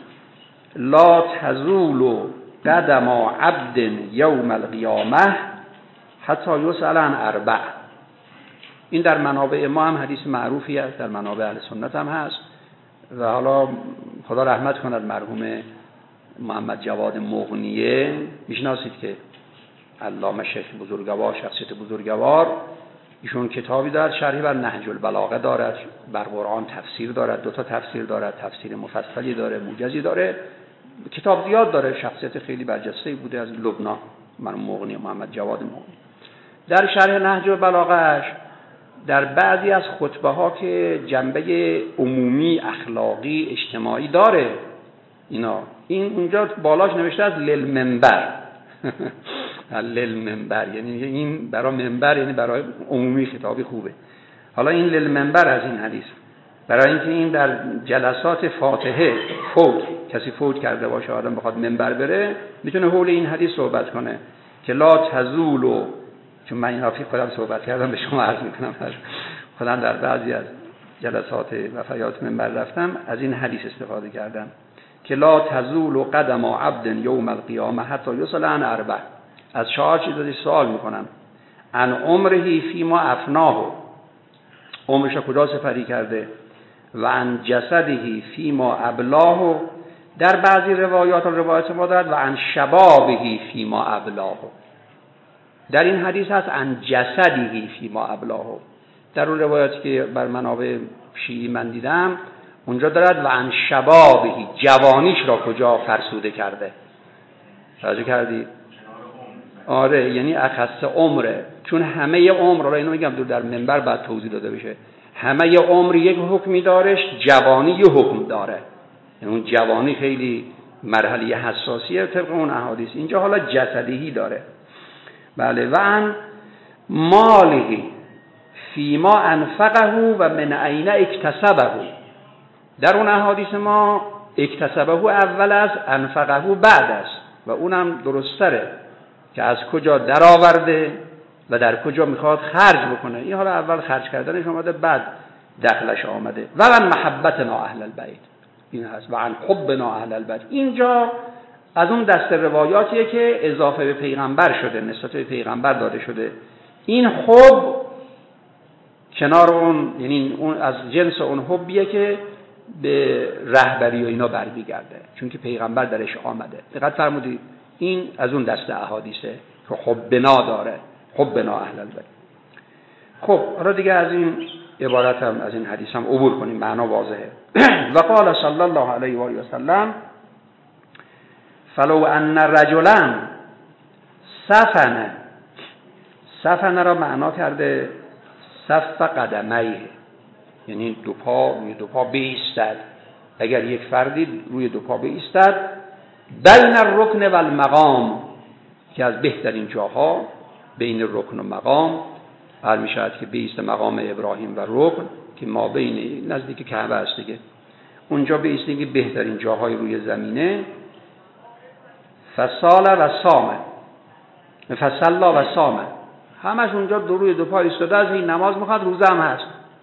لا تزول قدم عبد یوم القیامه حتی یسأل عن اربع. این در منابع ما هم حدیث معروفی است، در منابع اهل سنت هم هست و حالا خدا رحمت کند مرحوم محمد جواد مغنیه، میشناسید که علامه شیخ بزرگوار، شخصیت بزرگوار، ایشون کتابی دارد شرحی بر نهج البلاغه دارد، بر قرآن تفسیر دارد، دو تا تفسیر دارد، تفسیر مفصلی داره، موجزی داره، کتاب زیاد داره، شخصیت خیلی برجسته‌ای بوده از لبنان، مرحوم مغنی، محمد جواد مغنی. در شرح نهج البلاغه‌اش در بعضی از خطبه ها که جنبه عمومی اخلاقی اجتماعی داره اینا، این اونجا بالاش نوشته از للمنبر للمنبر، یعنی این برای منبر، یعنی برای عمومی خطابی خوبه. حالا این للمنبر از این حدیث برای اینکه این در جلسات فاتحه فوت، کسی فوت کرده باشه آدم بخواد منبر بره میتونه حول این حدیث صحبت کنه که لا تزول. چون من این رفیق خودم صحبت کردم به شما عرض میکنم، خودم در بعضی از جلسات وفیات منبر رفتم از این حدیث استفاده کردم که لا تزول قدم عبد یوم القیامه حتی یسأل عن اربع. از چهار چیز سوال میکنم: عن عمره فیما افناه، عمرش کجا سپری کرده، و عن جسده فیما ابلاه، در بعضی روایات و روایت ما دارد و عن شبابه فیما ابلاه. در این حدیث هست عن جسده فیما ابلاه، در اون روایاتی که بر منابع شیعی من دیدم اونجا دارد و عن شبابه، جوانیش را کجا فرسوده کرده. توجه کردی؟ آره، یعنی اخص عمره، چون همه عمر را اینو میگم در منبر بعد توضیح داده بشه، همه عمر یک حکمی دارش، جوانی یک حکم داره. یعنی اون جوانی خیلی مرحله حساسیه طبق اون احادیث. اینجا حالا جسدی داره. بله. و عن ماله فیما انفقه و من عین اکتسبه، در اون احادیث ما اکتسبه اول از انفقه بعد است و اونم درستره که از کجا درآورده و در کجا میخواد خرج بکنه. این حالا اول خرج کردنش اومده بعد دخلش آمده. و عن محبتنا اهل البیت، این هست و عن حبنا اهل البیت. اینجا از اون دست روایاتیه که اضافه به پیغمبر شده، نسبت به پیغمبر داده شده. این حب کنار اون، یعنی اون از جنس اون حبیه که به رهبری و اینا برمیگرده، چون که پیغمبر درش آمده. دقت فرمودید این از اون دست احادیثه که حبنا داره، حبنا اهل البیت. خب حالا دیگه از این عبارت هم از این حدیث هم عبور کنیم، معنا واضحه. و قال صلی الله علیه و آله و سلم فلو ان رجلا سفن، سفن را معنا کرده صف قدمیه، یعنی دو پا، روی دو پا بایستد. اگر یک فردی روی دو پا بایستد بین الرکن و المقام، که از بهترین جاها بین رکن و مقام هر می شود که بایست مقام ابراهیم و رکن که ما بین نزدیک کعبه است دیگه، اونجا بایستی که بهترین جاهای روی زمینه. فصال و سامه فصلا و سامه، همش اونجا دو روی دو پای ایستاده از این نماز میخواد، روزه هم هست،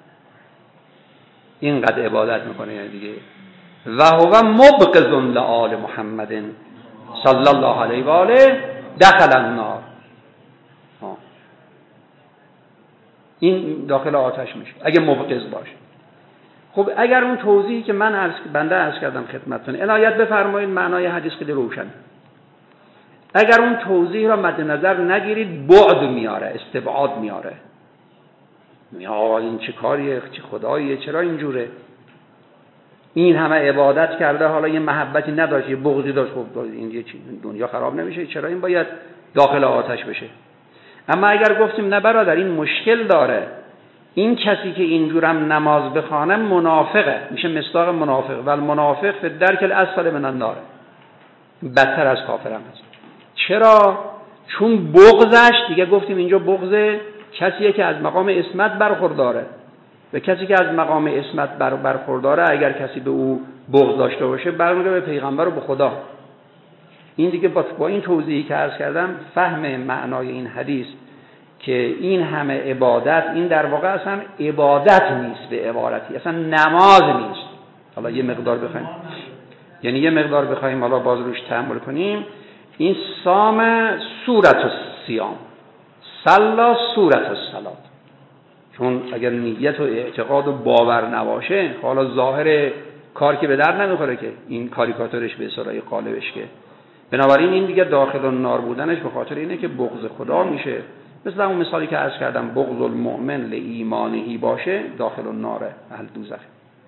اینقدر عبادت میکنه یعنی دیگه. و هو مبغض لآل محمد صلی الله علیه و آله دخل النار، این داخل آتش میشه اگه مبغض باشه. خب اگر اون توضیحی که من عرض بنده عرض کردم خدمتتون، عنایت بفرمایید، معنای حدیث خیلی روشن. اگر اون توضیح را مد نظر نگیرید بعد میاره، استبعاد میاره، یا این چه کاریه، چه خداییه، چرا اینجوره، این همه عبادت کرده حالا یه محبتی نداشت، یه بغضی داشت، خب این یه دنیا خراب نمیشه، چرا این باید داخل آتش بشه؟ اما اگر گفتیم نه برادر این مشکل داره، این کسی که اینجورم نماز بخوانه منافقه، میشه مصداق منافق، و المنافق فی الدرک الاسفل من النار، بدتر از کافرم هست. چرا؟ چون بغضش، دیگه گفتیم اینجا بغض کسیه که از مقام عصمت برخورداره، و کسی که از مقام عصمت بر برخورداره اگر کسی به او بغض داشته باشه برمیگره به پیغمبر و به خدا. این دیگه با این توضیحی که عرض کردم فهم معنای این حدیث که این همه عبادت، این در واقع اصلا عبادت نیست به عبارتی، اصلا نماز نیست. حالا یه مقدار بخوایم، یعنی یه مقدار بخوایم حالا باز روش تأمل کنیم، این سام صورت الصیام، صلا صورت الصلات، چون اگر نیت و اعتقاد و باور نباشه حالا ظاهر کار که به در نمیخوره که این کاریکاتورش به اصطلاح قالبش که، بنابراین این دیگه داخل النار بودنش به خاطر اینه که بغض خدا میشه، مثل اون مثالی که عرض کردم بغض المؤمن لایمانه باشه داخل النار اهل دوزخ.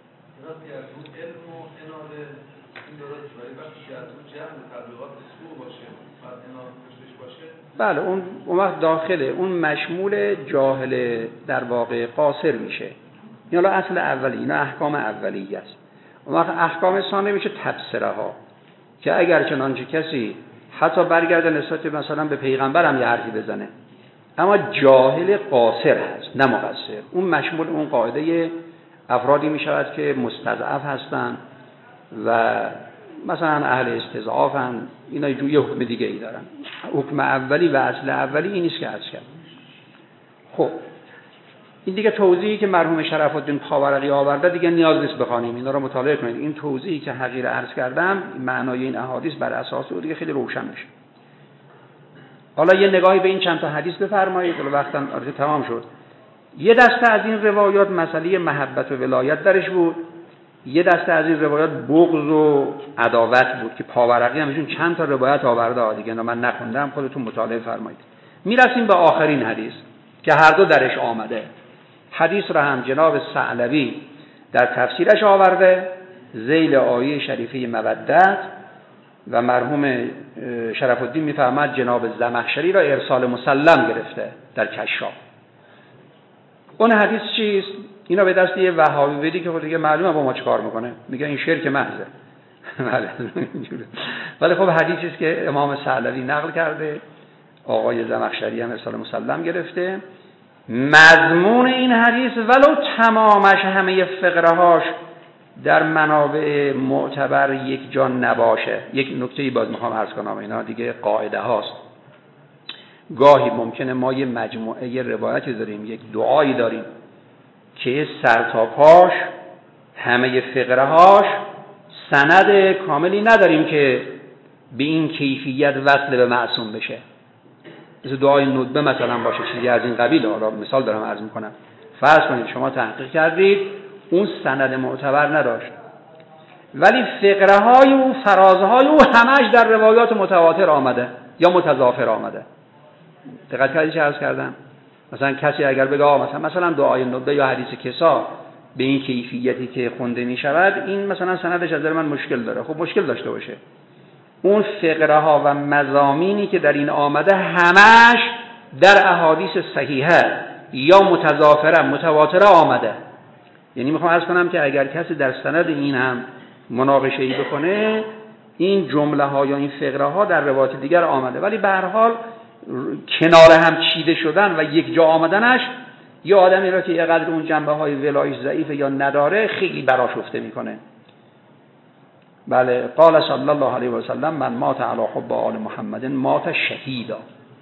بله اون اون وقت داخله، اون مشمول جاهل در واقع قاصر میشه. این حالا اصل اولی، اینا احکام اولیه است. اون وقت احکام ثانی میشه تبصره ها، که اگر چنانچه کسی حتی برگرده نسبت مثلا به پیغمبر هم یه حرفی بزنه اما جاهل قاصر هست نه مقصر، اون مشمول اون قاعده افرادی میشود که مستضعف هستن و مثلا اهل استضعافن، اینا یه حکم دیگه ای دارن. حکم اولی و اصل اولی این نیست که عرض کردم. خب این دیگه توضیحی که مرحوم شرف الدین پاورقی آورده دیگه نیاز نیست بخوانیم، اینا رو مطالعه کنید. این توضیحی که حقیر عرض کردم معنای این احادیث بر اساس اون دیگه خیلی روشن میشه. حالا یه نگاهی به این چند تا حدیث بفرمایید، حالا وقتم البته تمام شد. یه دسته از این روایات مسئله محبت و ولایت درش بود، یه دسته از این روایات بغض و عداوت بود که پاورقی همشون چند تا روایت آورده دیگه، اینا من نخوندم، خودتون مطالعه فرمایید. میرسیم به آخرین حدیث که هر دو درش آمده. حدیث را هم جناب ثعلبی در تفسیرش آورده ذیل آیه شریفه مودت، و مرحوم شرف الدین میفرماد جناب زمخشری را ارسال مسلم گرفته در کشاف. اون حدیث چیست؟ اینا به دست یه وهابی بدی که خود دیگه معلومه با ما چیکار میکنه، میگه این شرک محضه. ولی خب حدیثی است که امام ثعلبی نقل کرده، آقای زمخشری هم ارسال مسلم گرفته. مضمون این حدیث ولو تمامش همه فقرهاش در منابع معتبر یک جا نباشه، یک نکته‌ای باز میخوام عرض کنم، اینا دیگه قاعده هاست. گاهی ممکنه ما یه مجموعه یه روایتی داریم، یک دعایی داریم که سر تا پاش همه فقرهاش سند کاملی نداریم که به این کیفیت وصل به معصوم بشه، مثل دعای ندبه مثلا باشه، چیزی از این قبیل. حالا مثال دارم عرض میکنم، فرض کنید شما تحقیق کردید اون سند معتبر نداشت، ولی فقره های او، فرازه های او همش در روایات متواتر آمده یا متضافر آمده. دقت کردید چه عرض کردم؟ مثلا کسی اگر بگه مثلا مثلا دعای ندبه یا حدیث کسا به این کیفیتی که خونده می شود، این مثلا سندش از نظر من مشکل داره. خب مشکل داشته باشه، اون فقره ها و مضامینی که در این آمده همش در احادیث صحیحه یا متضافره متواتره آمده. یعنی میخوام عرض کنم که اگر کسی در سند این هم مناقشه ای بکنه، این جمله ها یا این فقره ها در روایات دیگر آمده، ولی به هر حال کنار هم چیده شدن و یک جا آمدنش یا آدمی را که یه قدر اون جنبه های ولایش ضعیفه یا نداره خیلی برآشفته میکنه. بله قال صلی الله علیه و سلم من مات علی حب آل محمد مات شهیدا،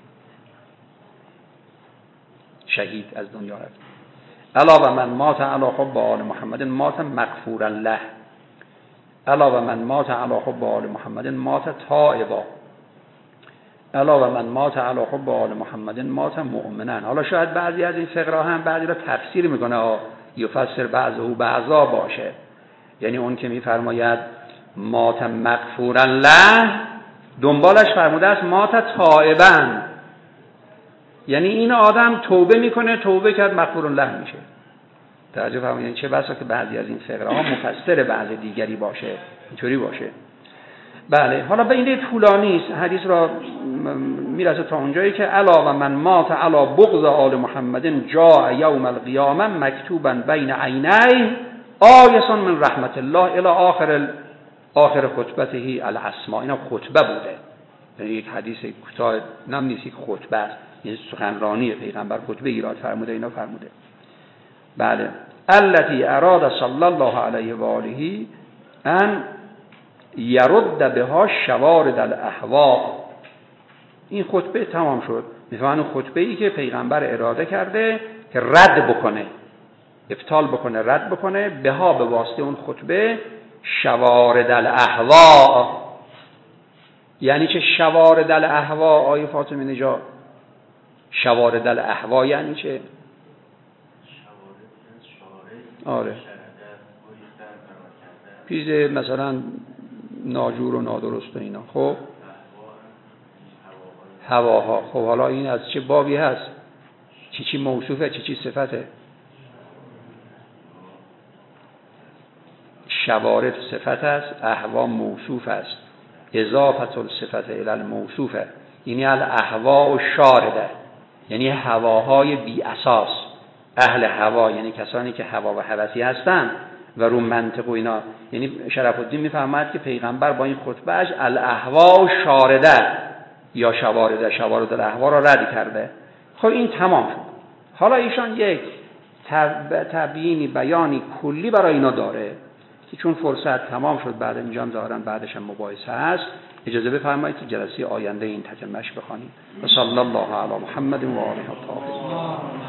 شهید از دنیا رفت. علاوه من مات علی حب آل محمد مات مغفورا له، علاوه من مات علی حب آل محمد مات تائبا، علاوه من مات علی حب آل محمد مات مؤمنا. حالا شاید بعضی از این فقره هم بعضی را تفسیر میکنه، یفسر بعضه بعضا باشه، یعنی اون که میفرماید مات مغفورا له دنبالش فرموده است مات تائبا، یعنی این آدم توبه میکنه، توبه کرد مغفور له میشه. توجه فرمایید، یعنی چه بسا که بعضی از این فقره ها مفسر بعض دیگری باشه، اینطوری باشه. بله حالا به این طولانی است، حدیث را میرسه تا اونجایی که علاوه من مات علی بغض آل محمد جاء یوم القیامه مکتوبا بین عینیه آیسا من رحمت الله الی آخر آخر خطبته الاسماء. اینا خطبه بوده، یعنی یک حدیث کوتاه نم نیست، یک خطبه است، یعنی سخنرانی پیغمبر، خطبه ایراد فرموده، اینا فرموده. بله التي اراد صلی الله علیه و آله ان یرد بها شوارد الاهواء. این خطبه تمام شد، میفهمن خطبه ای که پیغمبر اراده کرده که رد بکنه، ابطال بکنه، رد بکنه، بها به واسطه اون خطبه شوارد الاهواء. یعنی چه شوارد الاهواء آیه فاطمه نژاد؟ شوارد الاهواء یعنی چه؟ آره پیز مثلا ناجور و نادرست و اینا. خب هواها، خب حالا این از چه بابی هست؟ چی چی موصوفه، چی چی صفته؟ شوارد صفت است، اهوا موصوف است، اضافه الصفت الی الموصوفه، یعنی الاهوا و شارده، یعنی هواهای بی اساس. اهل هوا یعنی کسانی که هوا و هوسی هستند و رو منطق و اینا. یعنی شرف الدین میفهمد که پیغمبر با این خطبهش الاهوا و شارده یا شوارده، شوارد الاهوا را رد کرده. خب این تمام شد. حالا ایشان یک تبیینی، بیانی کلی برای اینا داره که چون فرصت تمام شد بعد اینجا دارن، بعدش هم مباحثه هست، اجازه بفرمایید که جلسه آینده این تتمهش بخوانیم. و صلی الله علی محمد و آله الطاهرین.